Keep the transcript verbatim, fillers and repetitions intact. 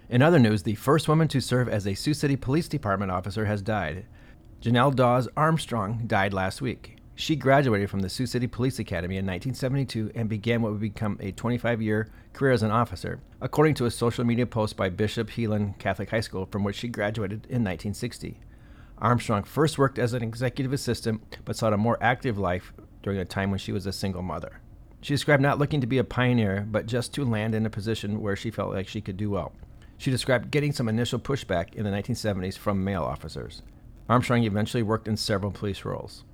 In other news, the first woman to serve as a Sioux City Police Department officer has died. Janelle Dawes Armstrong died last week. She graduated from the Sioux City Police Academy in nineteen seventy-two and began what would become a twenty-five-year career as an officer, according to a social media post by Bishop Heelan Catholic High School, from which she graduated in nineteen sixty. Armstrong first worked as an executive assistant, but sought a more active life during a time when she was a single mother. She described not looking to be a pioneer, but just to land in a position where she felt like she could do well. She described getting some initial pushback in the nineteen seventies from male officers. Armstrong eventually worked in several police roles.